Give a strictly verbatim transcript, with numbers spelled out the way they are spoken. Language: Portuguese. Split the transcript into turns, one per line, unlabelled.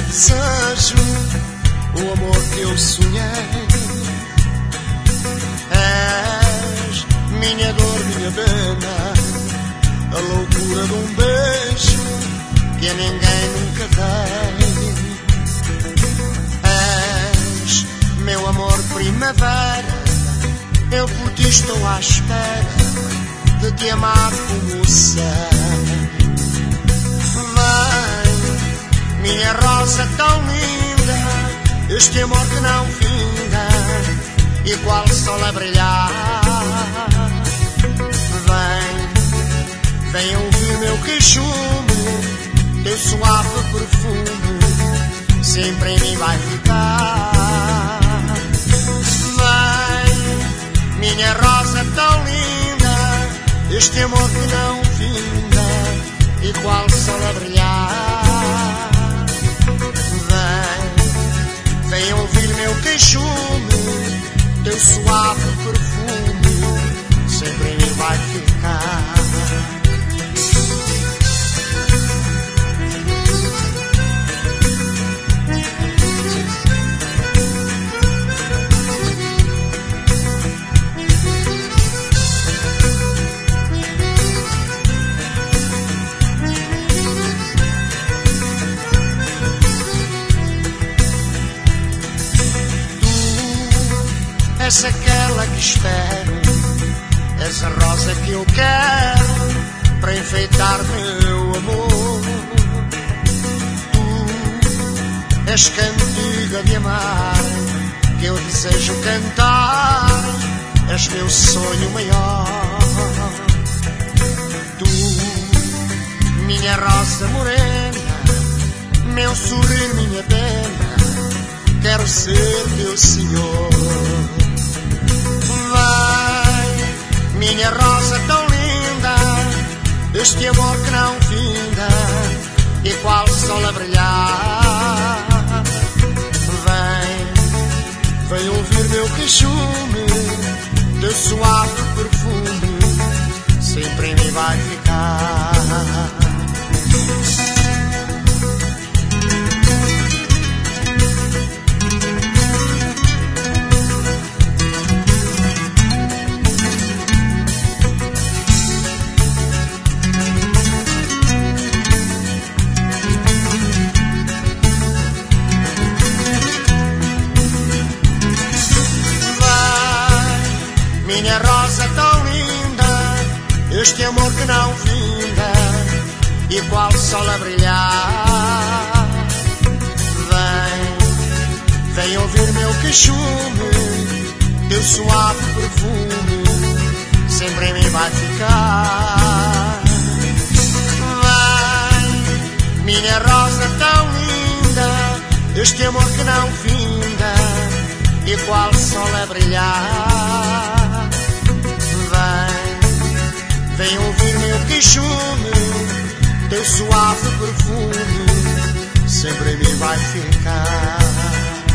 desejo, o amor que eu sonhei. És minha dor, minha pena, a loucura de um beijo que a ninguém nunca dei. És meu amor primavera, eu por ti estou à espera de te amar como sei. Vem, minha rosa tão linda, este amor que não finda, igual sol a brilhar. Vem, vem ouvir meu queixume, teu suave perfume, sempre em mim vai ficar. Vem, minha rosa tão linda, este amor que não finda, igual sol a brilhar. Vem, vem ouvir meu queixume, teu suave perfume, sempre em mim vai ficar. És aquela que espero, és a rosa que eu quero para enfeitar meu amor. Tu és cantiga de amar que eu desejo cantar, és meu sonho maior. Tu, minha rosa morena, meu sorrir, minha pena, quero ser teu senhor. Vai, minha rosa tão linda, este amor que não finda, igual sol a brilhar. Vem, vem ouvir meu queixume, teu suave perfume, sempre em mim vai ficar. Minha rosa tão linda, este amor que não finda, igual sol a brilhar. Vem, vem ouvir meu queixume, teu suave perfume, sempre em mim vai ficar. Vem, minha rosa tão linda, este amor que não finda, igual sol a brilhar. Vem ouvir meu queixume, teu suave perfume, sempre em mim vai ficar.